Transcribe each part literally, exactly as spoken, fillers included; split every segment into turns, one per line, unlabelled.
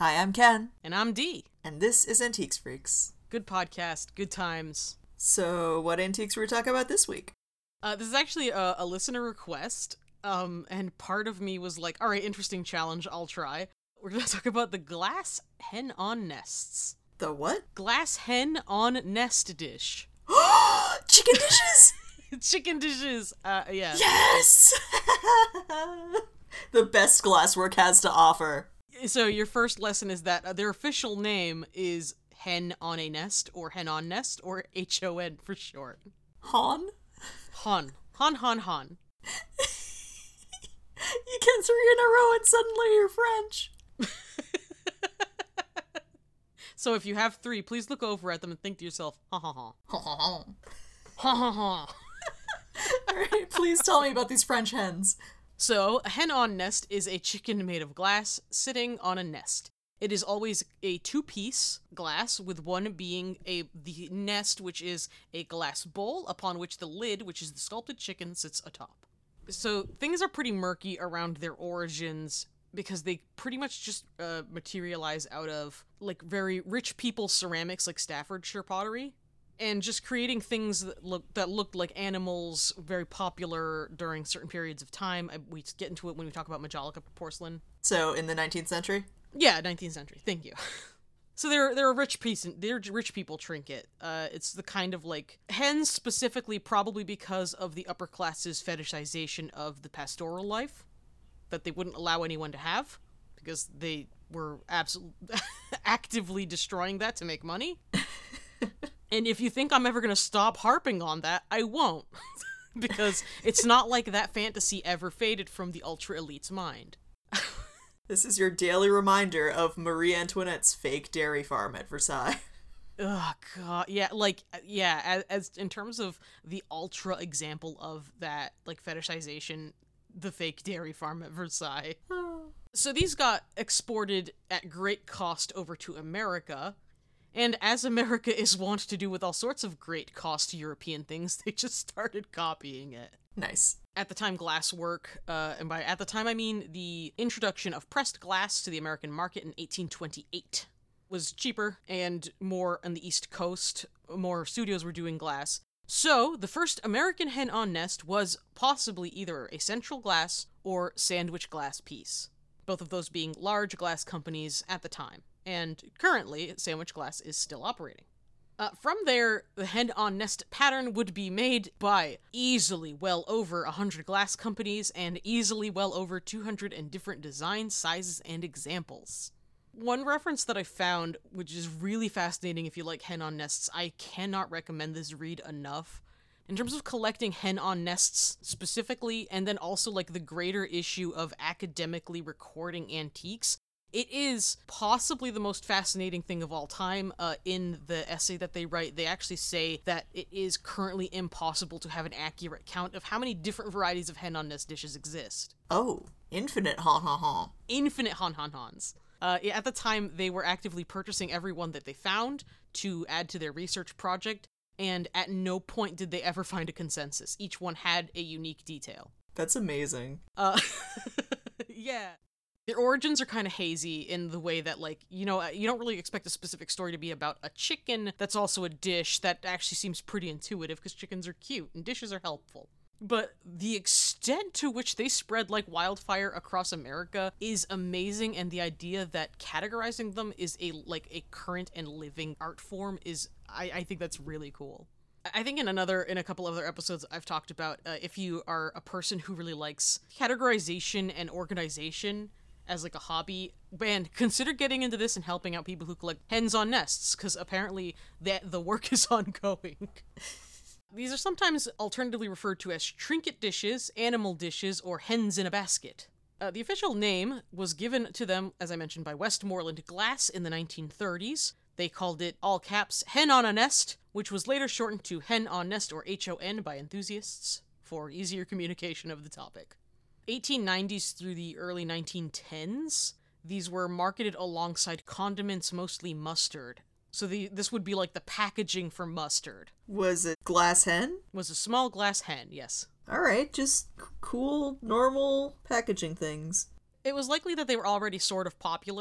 Hi, I'm Ken.
And I'm Dee.
And this is Antiques Freaks.
Good podcast, good times.
So, what antiques were we talking about this week?
Uh, this is actually a, a listener request, um, and part of me was like, alright, interesting challenge, I'll try. We're gonna talk about the glass hen on nests.
The what?
Glass hen on nest dish.
Chicken dishes!
Chicken dishes, uh, yeah.
Yes! The best glasswork has to offer.
So your first lesson is that uh, their official name is hen on a nest, or hen on nest, or H O N for short.
Han?
Han. Han, han, han.
You get three in a row and suddenly you're French.
So if you have three, please look over at them and think to yourself, ha ha ha.
Ha ha ha.
Ha ha ha.
Alright, please tell me about these French hens.
So, a hen on nest is a chicken made of glass sitting on a nest. It is always a two-piece glass, with one being a the nest, which is a glass bowl, upon which the lid, which is the sculpted chicken, sits atop. So, things are pretty murky around their origins, because they pretty much just uh, materialize out of, like, very rich people's ceramics, like Staffordshire pottery. And just creating things that look that looked like animals, very popular during certain periods of time. I, we get into it when we talk about Majolica porcelain.
So, in the nineteenth century?
Yeah, nineteenth century. Thank you. So they're they're a rich piece. They're rich people trinket. Uh, it's the kind of like hens specifically, probably because of the upper class's fetishization of the pastoral life that they wouldn't allow anyone to have, because they were absolutely actively destroying that to make money. And if you think I'm ever going to stop harping on that, I won't. Because it's not like that fantasy ever faded from the ultra-elite's mind.
This is your daily reminder of Marie Antoinette's fake dairy farm at Versailles.
Oh, God. Yeah, like, yeah, as, as in terms of the ultra example of that, like, fetishization, the fake dairy farm at Versailles. So these got exported at great cost over to America. And as America is wont to do with all sorts of great cost European things, they just started copying it.
Nice.
At the time, glasswork, uh, and by at the time I mean the introduction of pressed glass to the American market in eighteen twenty-eight, was cheaper and more on the East Coast. More studios were doing glass. So, the first American hen on nest was possibly either a central glass or sandwich glass piece, both of those being large glass companies at the time. And currently, Sandwich Glass is still operating. Uh, from there, the hen-on-nest pattern would be made by easily well over one hundred glass companies and easily well over two hundred in different designs, sizes, and examples. One reference that I found, which is really fascinating if you like hen-on-nests, I cannot recommend this read enough. In terms of collecting hen-on-nests specifically, and then also like the greater issue of academically recording antiques, it is possibly the most fascinating thing of all time. Uh, in the essay that they write, they actually say that it is currently impossible to have an accurate count of how many different varieties of hen-on-nest dishes exist.
Oh, infinite han-han-han.
Infinite han-han-hans. Uh, at the time, they were actively purchasing every one that they found to add to their research project, and at no point did they ever find a consensus. Each one had a unique detail.
That's amazing.
Uh, yeah. Their origins are kind of hazy in the way that, like, you know, you don't really expect a specific story to be about a chicken that's also a dish. That actually seems pretty intuitive, because chickens are cute and dishes are helpful. But the extent to which they spread like wildfire across America is amazing, and the idea that categorizing them is a like a current and living art form is, I, I think that's really cool. I think in another, in a couple other episodes I've talked about, uh, if you are a person who really likes categorization and organization as like a hobby, man, consider getting into this and helping out people who collect hens on nests, because apparently that the work is ongoing. These are sometimes alternatively referred to as trinket dishes, animal dishes, or hens in a basket. Uh, the official name was given to them, as I mentioned, by Westmoreland Glass in the nineteen thirties. They called it, all caps, hen on a nest, which was later shortened to hen on nest, or H O N, by enthusiasts for easier communication of the topic. eighteen nineties through the early nineteen tens, these were marketed alongside condiments, mostly mustard. So the this would be like the packaging for mustard.
Was it glass hen?
Was a small glass hen, yes.
Alright, just c- cool, normal packaging things.
It was likely that they were already sort of popular,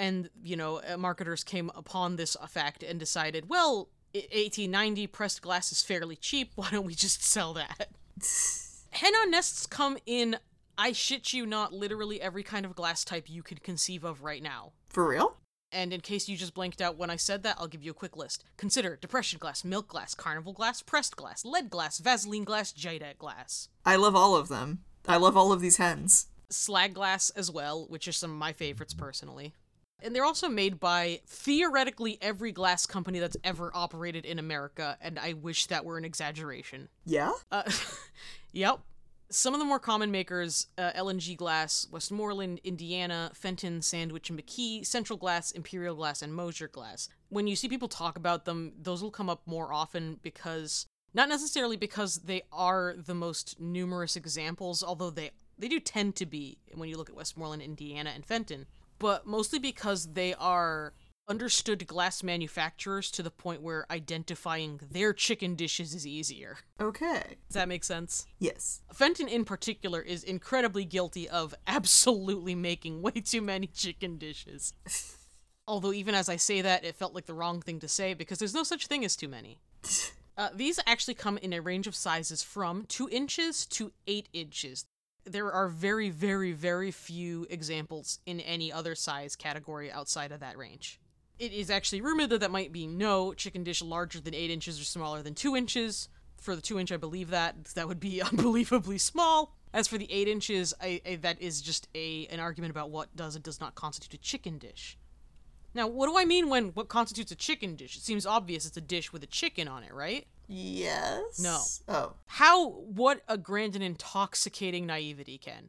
And, you know, uh, marketers came upon this fact and decided, well, eighteen ninety pressed glass is fairly cheap. Why don't we just sell that? Hen-on nests come in, I shit you not, literally every kind of glass type you could conceive of right now.
For real?
And in case you just blanked out when I said that, I'll give you a quick list. Consider depression glass, milk glass, carnival glass, pressed glass, lead glass, Vaseline glass, Jadeite glass.
I love all of them. I love all of these hens.
Slag glass as well, which are some of my favorites personally. And they're also made by, theoretically, every glass company that's ever operated in America, and I wish that were an exaggeration.
Yeah?
Uh, yep. Some of the more common makers, uh, L and G Glass, Westmoreland, Indiana, Fenton, Sandwich, and McKee, Central Glass, Imperial Glass, and Mosier Glass. When you see people talk about them, those will come up more often because, not necessarily because they are the most numerous examples, although they, they do tend to be when you look at Westmoreland, Indiana, and Fenton, but mostly because they are understood glass manufacturers to the point where identifying their chicken dishes is easier.
Okay.
Does that make sense?
Yes.
Fenton in particular is incredibly guilty of absolutely making way too many chicken dishes. Although even as I say that, it felt like the wrong thing to say because there's no such thing as too many. Uh, these actually come in a range of sizes from two inches to eight inches. There are very, very, very few examples in any other size category outside of that range. It is actually rumored that that might be no chicken dish larger than eight inches or smaller than two inches. For the two inch, I believe that. That would be unbelievably small. As for the eight inches, I, I, that is just a an argument about what does and does not constitute a chicken dish. Now, what do I mean when what constitutes a chicken dish? It seems obvious it's a dish with a chicken on it, right?
Yes?
No.
Oh.
How, what a grand and intoxicating naivety, Ken.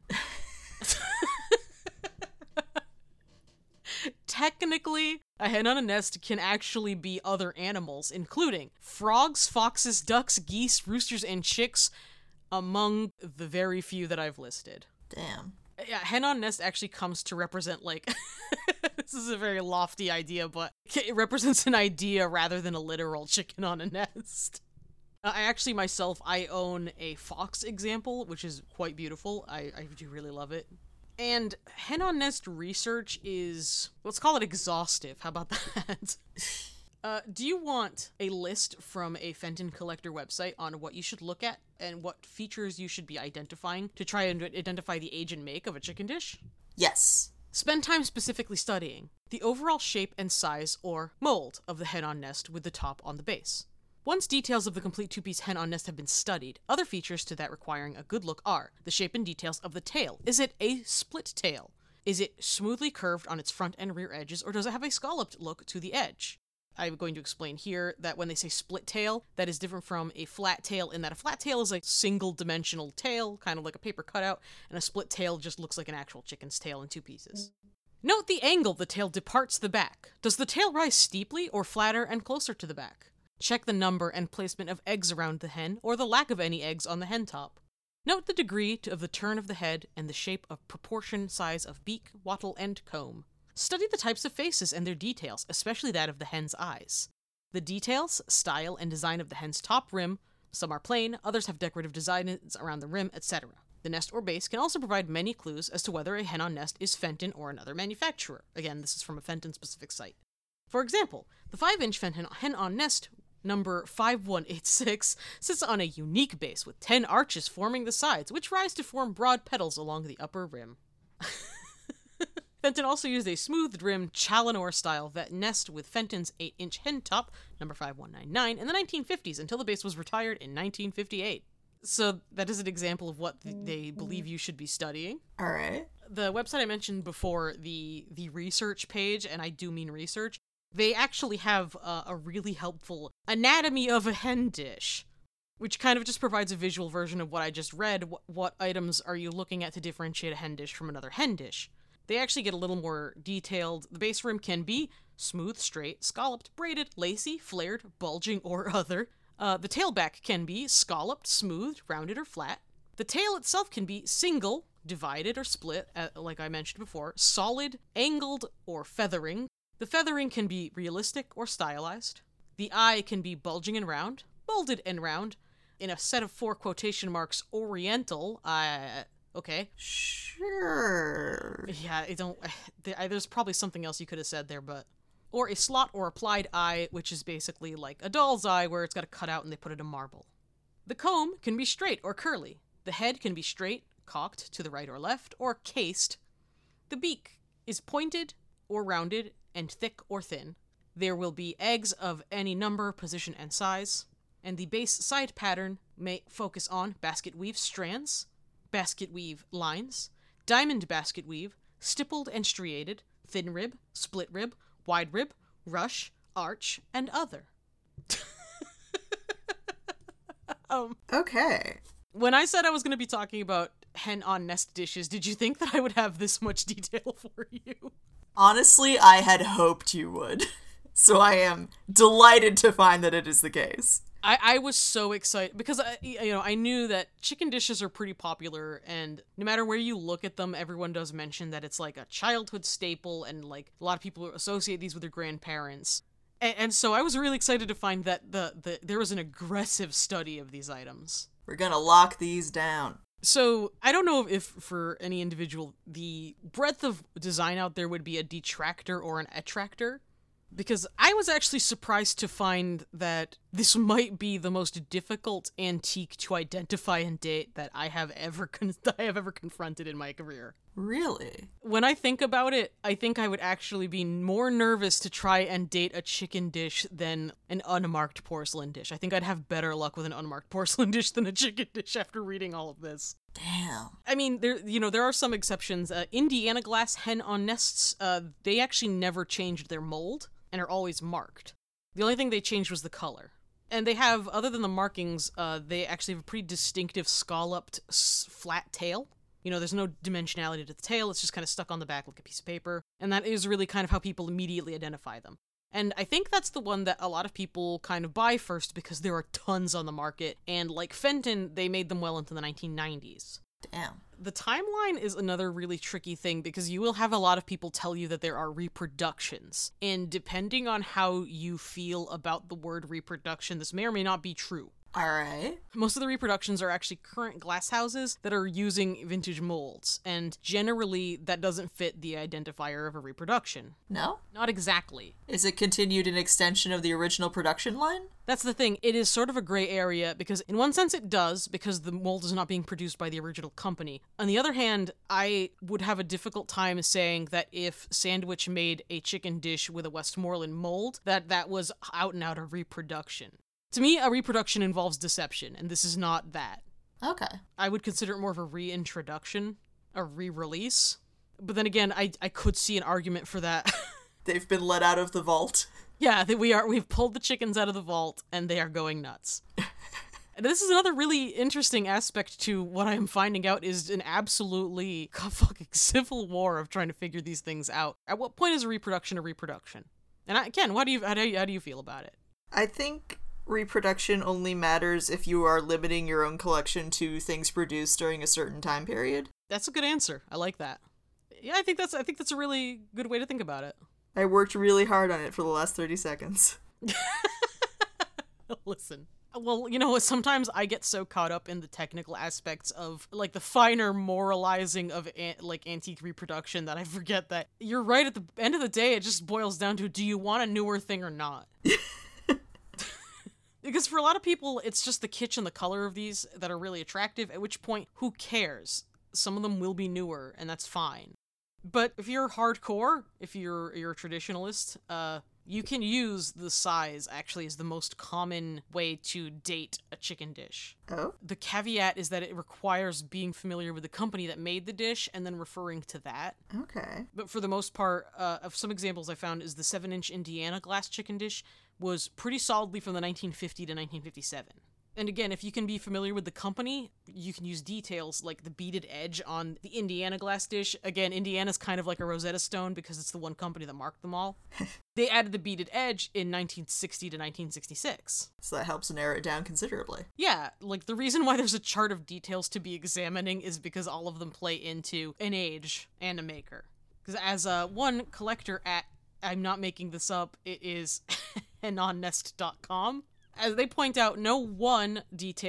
Technically, a hen on a nest can actually be other animals, including frogs, foxes, ducks, geese, roosters, and chicks, among the very few that I've listed.
Damn.
Yeah, hen on nest actually comes to represent, like, this is a very lofty idea, but it represents an idea rather than a literal chicken on a nest. Uh, I actually, myself, I own a fox example, which is quite beautiful. I, I do really love it. And hen on nest research is, let's call it exhaustive. How about that? uh, do you want a list from a Fenton Collector website on what you should look at and what features you should be identifying to try and identify the age and make of a chicken dish?
Yes.
Spend time specifically studying the overall shape and size or mold of the hen on nest with the top on the base. Once details of the complete two-piece hen on nest have been studied, other features to that requiring a good look are the shape and details of the tail. Is it a split tail? Is it smoothly curved on its front and rear edges, or does it have a scalloped look to the edge? I'm going to explain here that when they say split tail, that is different from a flat tail in that a flat tail is a single-dimensional tail, kind of like a paper cutout, and a split tail just looks like an actual chicken's tail in two pieces. Note the angle the tail departs the back. Does the tail rise steeply or flatter and closer to the back? Check the number and placement of eggs around the hen, or the lack of any eggs on the hen top. Note the degree of the turn of the head and the shape of proportion size of beak, wattle, and comb. Study the types of faces and their details, especially that of the hen's eyes. The details, style, and design of the hen's top rim, some are plain, others have decorative designs around the rim, et cetera. The nest or base can also provide many clues as to whether a hen on nest is Fenton or another manufacturer. Again, this is from a Fenton-specific site. For example, the five inch Fenton hen on nest number five one eight six sits on a unique base with ten arches forming the sides, which rise to form broad petals along the upper rim. Fenton also used a smoothed-rim Challenor style vet nest with Fenton's eight inch hen top, number five one nine nine, in the nineteen fifties until the base was retired in nineteen fifty-eight. So that is an example of what th- they believe you should be studying.
All right.
The website I mentioned before, the the research page, and I do mean research, they actually have uh, a really helpful anatomy of a hen dish, which kind of just provides a visual version of what I just read. What, what items are you looking at to differentiate a hen dish from another hen dish? They actually get a little more detailed. The base rim can be smooth, straight, scalloped, braided, lacy, flared, bulging, or other. Uh, the tailback can be scalloped, smooth, rounded, or flat. The tail itself can be single, divided, or split, uh, like I mentioned before, solid, angled, or feathering. The feathering can be realistic or stylized. The eye can be bulging and round, molded and round. In a set of four quotation marks, oriental, uh, Okay?
Sure.
Yeah, I don't... There's probably something else you could have said there, but... Or a slot or applied eye, which is basically like a doll's eye where it's got a cutout and they put it in marble. The comb can be straight or curly. The head can be straight, cocked to the right or left, or cased. The beak is pointed or rounded and thick or thin. There will be eggs of any number, position, and size. And the base side pattern may focus on basket weave strands, basket weave lines, diamond basket weave, stippled and striated, thin rib, split rib, wide rib, rush, arch, and other. um,
okay.
When I said I was going to be talking about hen on nest dishes, did you think that I would have this much detail for you?
Honestly, I had hoped you would. So I am delighted to find that it is the case.
I, I was so excited because I, you know, I knew that chicken dishes are pretty popular, and no matter where you look at them, everyone does mention that it's like a childhood staple, and like a lot of people associate these with their grandparents. And, and so I was really excited to find that the, the there was an aggressive study of these items.
We're gonna lock these down.
So I don't know if for any individual the breadth of design out there would be a detractor or an attractor. Because I was actually surprised to find that this might be the most difficult antique to identify and date that I have ever con- that I have ever confronted in my career.
Really?
When I think about it, I think I would actually be more nervous to try and date a chicken dish than an unmarked porcelain dish. I think I'd have better luck with an unmarked porcelain dish than a chicken dish after reading all of this.
Damn.
I mean, there you know there are some exceptions. Uh, Indiana glass hen on nests, uh, they actually never changed their mold and are always marked. The only thing they changed was the color. And they have, other than the markings, uh, they actually have a pretty distinctive scalloped s- flat tail. You know, there's no dimensionality to the tail, it's just kind of stuck on the back like a piece of paper. And that is really kind of how people immediately identify them. And I think that's the one that a lot of people kind of buy first because there are tons on the market. And like Fenton, they made them well into the nineteen nineties.
Damn.
The timeline is another really tricky thing because you will have a lot of people tell you that there are reproductions. And depending on how you feel about the word reproduction, this may or may not be true.
Alright.
Most of the reproductions are actually current glass houses that are using vintage molds, and generally that doesn't fit the identifier of a reproduction.
No?
Not exactly.
Is it continued an extension of the original production line?
That's the thing. It is sort of a gray area because in one sense it does, because the mold is not being produced by the original company. On the other hand, I would have a difficult time saying that if Sandwich made a chicken dish with a Westmoreland mold, that that was out and out a reproduction. To me, a reproduction involves deception, and this is not that.
Okay.
I would consider it more of a reintroduction, a re-release. But then again, I I could see an argument for that.
They've been let out of the vault.
Yeah, that we are. We've pulled the chickens out of the vault, and they are going nuts. And this is another really interesting aspect to what I'm finding out is an absolutely fucking civil war of trying to figure these things out. At what point is a reproduction a reproduction? And I, Ken, what do you how do you, how do you feel about it?
I think reproduction only matters if you are limiting your own collection to things produced during a certain time period.
That's a good answer. I like that. Yeah, I think that's I think that's a really good way to think about it.
I worked really hard on it for the last thirty seconds.
Listen. Well, you know what, sometimes I get so caught up in the technical aspects of, like, the finer moralizing of, an- like, antique reproduction that I forget that you're right, at the end of the day, it just boils down to, do you want a newer thing or not? Because for a lot of people, it's just the kitsch and the color of these that are really attractive, at which point, who cares? Some of them will be newer, and that's fine. But if you're hardcore, if you're you're a traditionalist, uh, you can use the size, actually, as the most common way to date a chicken dish.
Oh?
The caveat is that it requires being familiar with the company that made the dish and then referring to that.
Okay.
But for the most part, uh, of some examples I found is the seven-inch Indiana glass chicken dish was pretty solidly from the nineteen fifty to nineteen fifty-seven. And again, if you can be familiar with the company, you can use details like the beaded edge on the Indiana glass dish. Again, Indiana's kind of like a Rosetta Stone because it's the one company that marked them all. They added the beaded edge in nineteen sixty to nineteen sixty-six.
So that helps narrow it down considerably.
Yeah, like the reason why there's a chart of details to be examining is because all of them play into an age and a maker. Because as uh, one collector at, I'm not making this up, it is hen on nest dot com. As they point out, no one detail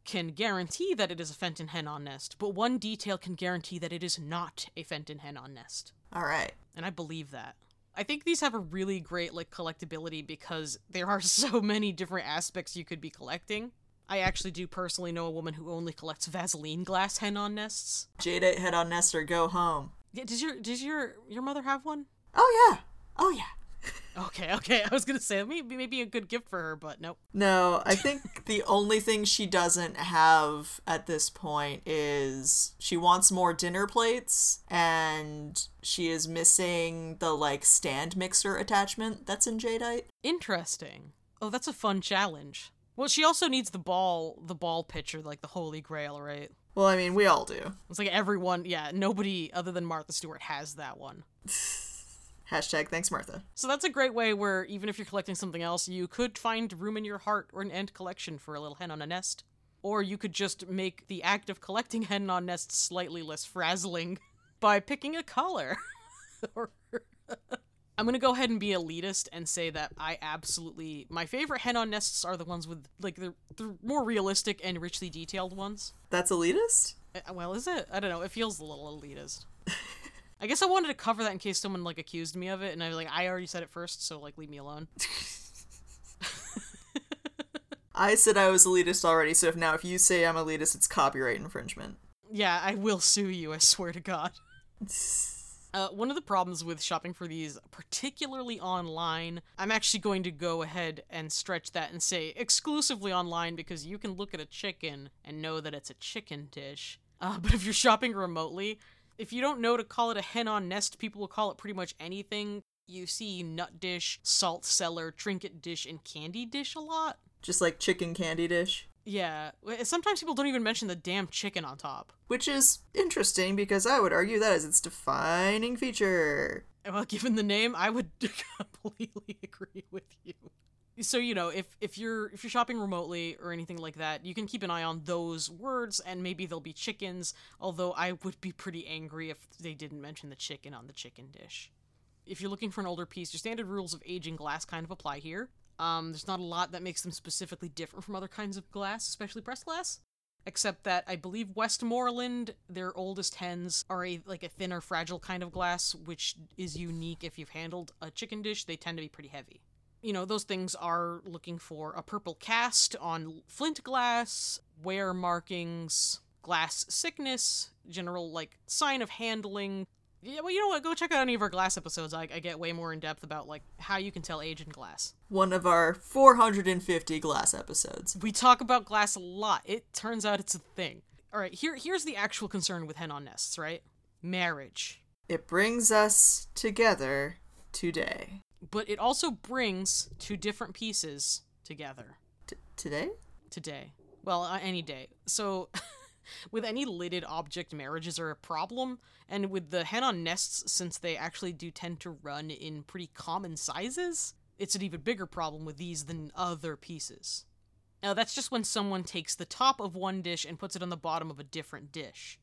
can guarantee that it is a Fenton Hen-On nest, but one detail can guarantee that it is not a Fenton Hen-On nest.
All right.
And I believe that. I think these have a really great, like, collectability because there are so many different aspects you could be collecting. I actually do personally know a woman who only collects Vaseline glass Hen-On nests.
Jadeite Hen-On nest or go home.
Yeah, does your does your your mother have one?
Oh yeah. Oh yeah.
Okay, okay. I was gonna say maybe maybe a good gift for her, but nope.
No, I think the only thing she doesn't have at this point is she wants more dinner plates, and she is missing the like stand mixer attachment that's in Jadeite.
Interesting. Oh, that's a fun challenge. Well, she also needs the ball, the ball pitcher, like the Holy Grail, right?
Well, I mean, we all do.
It's like everyone, yeah, nobody other than Martha Stewart has that one.
Hashtag thanks, Martha.
So that's a great way where even if you're collecting something else, you could find room in your heart or an end collection for a little hen on a nest. Or you could just make the act of collecting hen on nests slightly less frazzling by picking a color. or... I'm gonna go ahead and be elitist and say that I absolutely... My favorite hen-on nests are the ones with, like, the, the more realistic and richly detailed ones.
That's elitist?
Uh, well, is it? I don't know. It feels a little elitist. I guess I wanted to cover that in case someone, like, accused me of it, and I was like, I already said it first, so, like, leave me alone.
I said I was elitist already, so if now if you say I'm elitist, it's copyright infringement.
Yeah, I will sue you, I swear to God. Uh, one of the problems with shopping for these, particularly online, I'm actually going to go ahead and stretch that and say exclusively online because you can look at a chicken and know that it's a chicken dish. Uh, but if you're shopping remotely, if you don't know to call it a hen-on nest, people will call it pretty much anything. You see nut dish, salt cellar, trinket dish, and candy dish a lot.
Just like chicken candy dish?
Yeah, sometimes people don't even mention the damn chicken on top.
Which is interesting, because I would argue that is its defining feature.
Well, given the name, I would completely agree with you. So, you know, if, if you're if you're shopping remotely or anything like that, you can keep an eye on those words, and maybe there'll be chickens, although I would be pretty angry if they didn't mention the chicken on the chicken dish. If you're looking for an older piece, your standard rules of aging glass kind of apply here. Um, there's not a lot that makes them specifically different from other kinds of glass, especially pressed glass. Except that I believe Westmoreland, their oldest hens, are a like a thinner, fragile kind of glass, which is unique if you've handled a chicken dish. They tend to be pretty heavy. You know, those things are looking for a purple cast on flint glass, wear markings, glass sickness, general, like, sign of handling. Yeah, well, you know what? Go check out any of our glass episodes. I, I get way more in depth about, like, how you can tell age in glass.
One of our four hundred fifty glass episodes.
We talk about glass a lot. It turns out it's a thing. All right, here here's the actual concern with hen-on nests, right? Marriage.
It brings us together today.
But it also brings two different pieces together.
T- today?
Today. Well, uh, any day. So... With any lidded object, marriages are a problem, and with the hen-on nests, since they actually do tend to run in pretty common sizes, it's an even bigger problem with these than other pieces. Now, that's just when someone takes the top of one dish and puts it on the bottom of a different dish.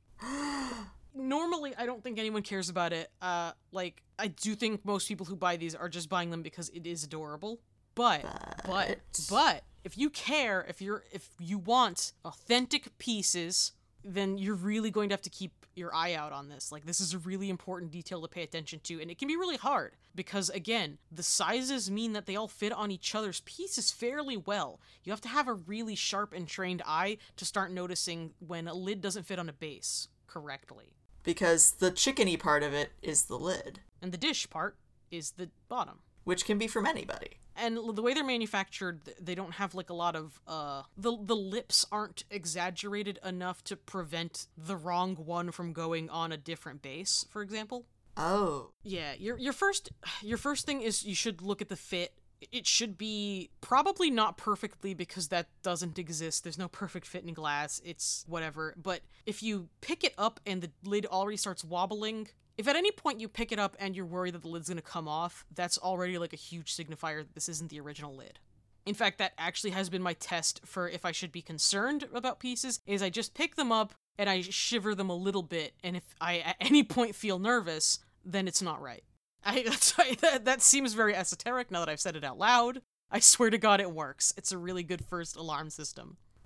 Normally, I don't think anyone cares about it. Uh, like, I do think most people who buy these are just buying them because it is adorable. But, but, but, but, if you care, if you're, if you want authentic pieces, then you're really going to have to keep your eye out on this. Like, this is a really important detail to pay attention to, and it can be really hard, because, again, the sizes mean that they all fit on each other's pieces fairly well. You have to have a really sharp and trained eye to start noticing when a lid doesn't fit on a base correctly.
Because the chickeny part of it is the lid.
And the dish part is the bottom.
Which can be from anybody.
And the way they're manufactured, they don't have, like, a lot of, uh... The, the lips aren't exaggerated enough to prevent the wrong one from going on a different base, for example.
Oh.
Yeah, your your first your first thing is you should look at the fit. It should be probably not perfectly, because that doesn't exist. There's no perfect fit in glass. It's whatever. But if you pick it up and the lid already starts wobbling... If at any point you pick it up and you're worried that the lid's gonna come off, that's already like a huge signifier that this isn't the original lid. In fact, that actually has been my test for if I should be concerned about pieces, is I just pick them up and I shiver them a little bit, and if I at any point feel nervous, then it's not right. I, that's, that, that seems very esoteric now that I've said it out loud. I swear to God it works. It's a really good first alarm system.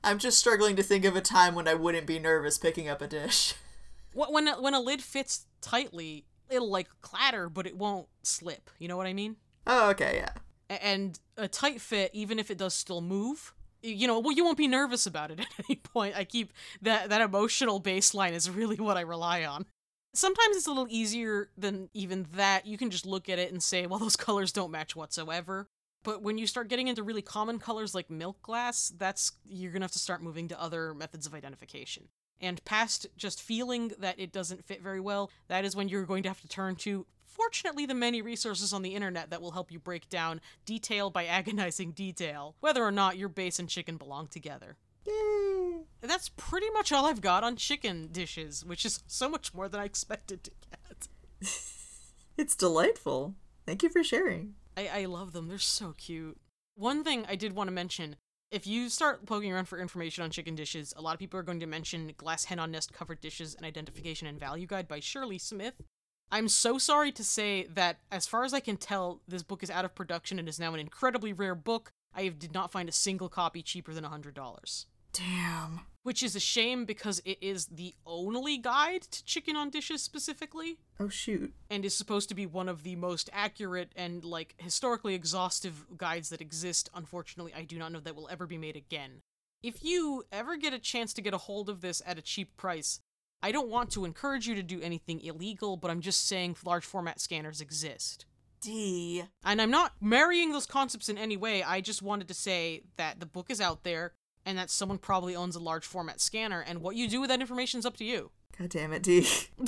I'm just struggling to think of a time when I wouldn't be nervous picking up a dish.
When a, when a lid fits tightly, it'll like clatter, but it won't slip. You know what I mean?
Oh, okay, yeah.
A- And a tight fit, even if it does still move, y- you know, well, you won't be nervous about it at any point. I keep that that emotional baseline is really what I rely on. Sometimes it's a little easier than even that. You can just look at it and say, well, those colors don't match whatsoever. But when you start getting into really common colors like milk glass, that's you're gonna have to start moving to other methods of identification. And past just feeling that it doesn't fit very well, that is when you're going to have to turn to, fortunately, the many resources on the internet that will help you break down detail by agonizing detail, whether or not your base and chicken belong together.
Yay!
And that's pretty much all I've got on chicken dishes, which is so much more than I expected to get.
It's delightful. Thank you for sharing.
I, I love them. They're so cute. One thing I did want to mention, if you start poking around for information on chicken dishes, a lot of people are going to mention Glass Hen on Nest Covered Dishes, An Identification and Value Guide by Shirley Smith. I'm so sorry to say that, as far as I can tell, this book is out of production and is now an incredibly rare book. I did not find a single copy cheaper than one hundred dollars.
Damn.
Which is a shame because it is the only guide to chicken on dishes specifically,
Oh, shoot.
and is supposed to be one of the most accurate and, like, historically exhaustive guides that exist. Unfortunately, I do not know that will ever be made again. If you ever get a chance to get a hold of this at a cheap price, I don't want to encourage you to do anything illegal, but I'm just saying large format scanners exist.
D.
And I'm not marrying those concepts in any way, I just wanted to say that the book is out there, and that someone probably owns a large format scanner, and what you do with that information is up to you.
God damn it, D.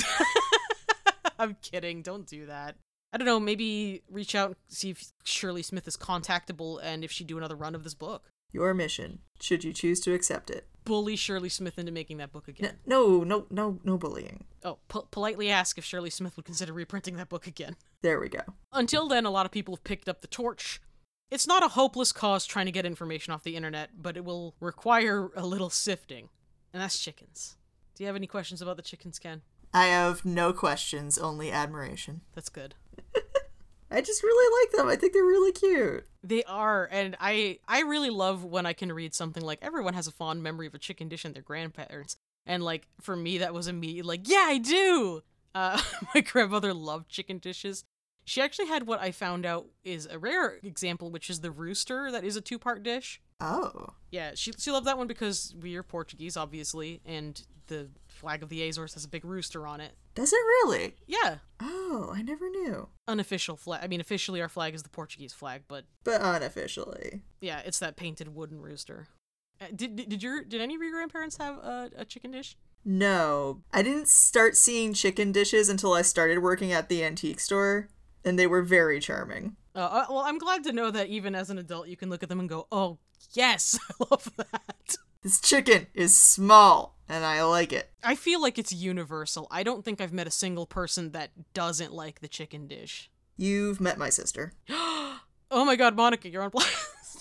I'm kidding, don't do that. I don't know, maybe reach out and see if Shirley Smith is contactable and if she'd do another run of this book.
Your mission, should you choose to accept it.
Bully Shirley Smith into making that book
N-
again.
No, no, no, no bullying.
Oh, po- politely ask if Shirley Smith would consider reprinting that book again.
There we go.
Until then, a lot of people have picked up the torch. It's not a hopeless cause trying to get information off the internet, but it will require a little sifting. And that's chickens. Do you have any questions about the chickens, Ken?
I have no questions, only admiration.
That's good.
I just really like them. I think they're really cute.
They are, and I I really love when I can read something like, everyone has a fond memory of a chicken dish and their grandparents. And, like, for me, that was immediately like, yeah, I do! Uh, my grandmother loved chicken dishes. She actually had what I found out is a rare example, which is the rooster that is a two-part dish.
Oh.
Yeah, she she loved that one because we are Portuguese, obviously, and the flag of the Azores has a big rooster on it.
Does it really?
Yeah.
Oh, I never knew.
Unofficial flag. I mean, officially our flag is the Portuguese flag, but
But unofficially.
yeah, it's that painted wooden rooster. Uh, did, did did your did any of your grandparents have a, a chicken dish?
No. I didn't start seeing chicken dishes until I started working at the antique store, and they were very charming.
Uh, uh, well, I'm glad to know that even as an adult, you can look at them and go, "Oh, yes, I love that."
This chicken is small, and I like it.
I feel like it's universal. I don't think I've met a single person that doesn't like the chicken dish.
You've met my sister.
Oh my god, Monica, you're on blast.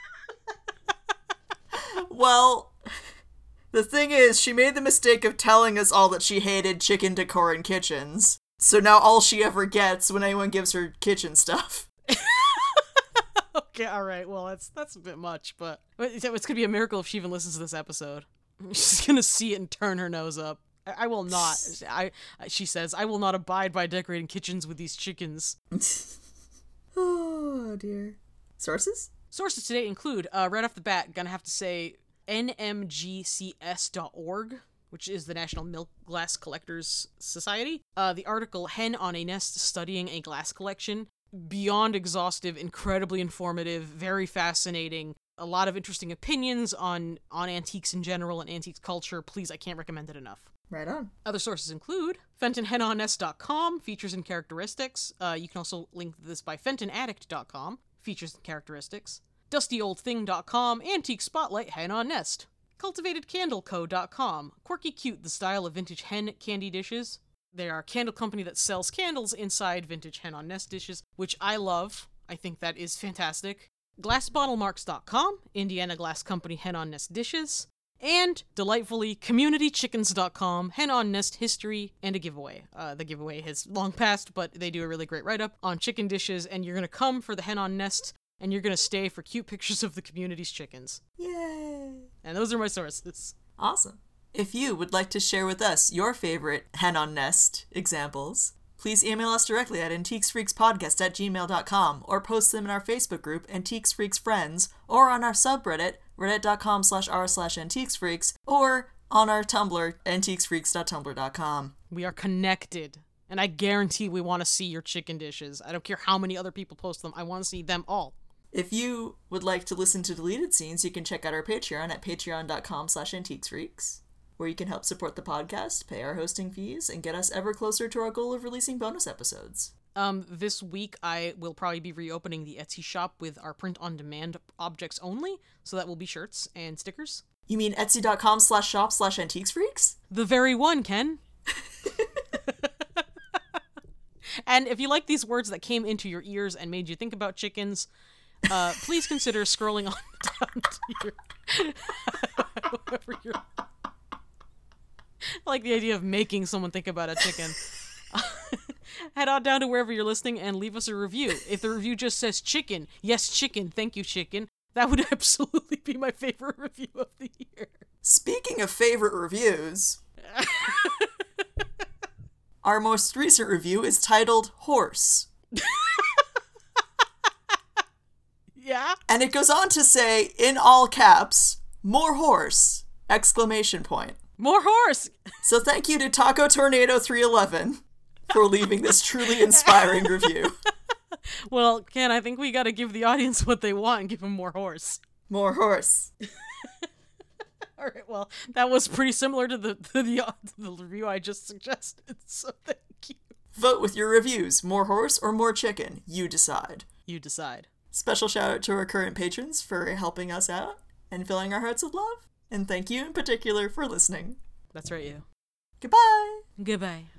Well, the thing is, she made the mistake of telling us all that she hated chicken decor in kitchens. So now all she ever gets when anyone gives her kitchen stuff.
Okay, alright, well, that's that's a bit much, but it's, it's gonna be a miracle if she even listens to this episode. She's gonna see it and turn her nose up. I, I will not, I, she says, I will not abide by decorating kitchens with these chickens.
Oh, dear. Sources?
Sources today include, uh, right off the bat, gonna have to say N M G C S dot org, which is the National Milk Glass Collectors Society. Uh, the article, Hen on a Nest Studying a Glass Collection. Beyond exhaustive, incredibly informative, very fascinating. A lot of interesting opinions on, on antiques in general and antiques culture. Please, I can't recommend it enough.
Right on.
Other sources include Fenton Hen on Nest dot com, features and characteristics. Uh, you can also link this by Fenton Addict dot com, features and characteristics. Dusty Old Thing dot com, Antique Spotlight Hen on Nest. Cultivated Candle Co dot com, quirky cute, the style of vintage hen candy dishes. They are a candle company that sells candles inside vintage Hen on Nest dishes, which I love. I think that is fantastic. Glass Bottle Marks dot com, Indiana Glass Company Hen on Nest dishes. And, delightfully, Community Chickens dot com, Hen on Nest history and a giveaway. Uh, the giveaway has long passed, but they do a really great write-up on chicken dishes, and you're gonna come for the Hen on Nest, and you're gonna stay for cute pictures of the community's chickens.
Yay!
And those are my sources.
Awesome. If you would like to share with us your favorite hen on nest examples, please email us directly at antiquesfreakspodcast at gmail dot com or post them in our Facebook group, Antiques Freaks Friends, or on our subreddit, reddit.com slash r slash antiquesfreaks, or on our Tumblr, antiquesfreaks dot tumblr dot com.
We are connected. And I guarantee we want to see your chicken dishes. I don't care how many other people post them. I want to see them all.
If you would like to listen to deleted scenes, you can check out our Patreon at patreon.com slash antiquesfreaks, where you can help support the podcast, pay our hosting fees, and get us ever closer to our goal of releasing bonus episodes.
Um, this week I will probably be reopening the Etsy shop with our print-on-demand objects only, so that will be shirts and stickers.
You mean etsy.com slash shop slash antiquesfreaks?
The very one, Ken. And if you like these words that came into your ears and made you think about chickens, uh, please consider scrolling on down to your... whoever you're... I like the idea of making someone think about a chicken. Head on down to wherever you're listening and leave us a review. If the review just says chicken, yes, chicken, thank you, chicken, that would absolutely be my favorite review of the year.
Speaking of favorite reviews... Our most recent review is titled Horse.
Yeah?
And it goes on to say, in all caps, more horse! Exclamation point.
More horse!
So thank you to Taco Tornado three eleven for leaving this truly inspiring review.
Well, Ken, I think we gotta give the audience what they want and give them more horse.
More horse.
All right, well, that was pretty similar to the to the, uh, to the review I just suggested, so thank you.
Vote with your reviews. More horse or more chicken? You decide.
You decide.
Special shout out to our current patrons for helping us out and filling our hearts with love. And thank you in particular for listening.
That's right, you.
Goodbye.
Goodbye.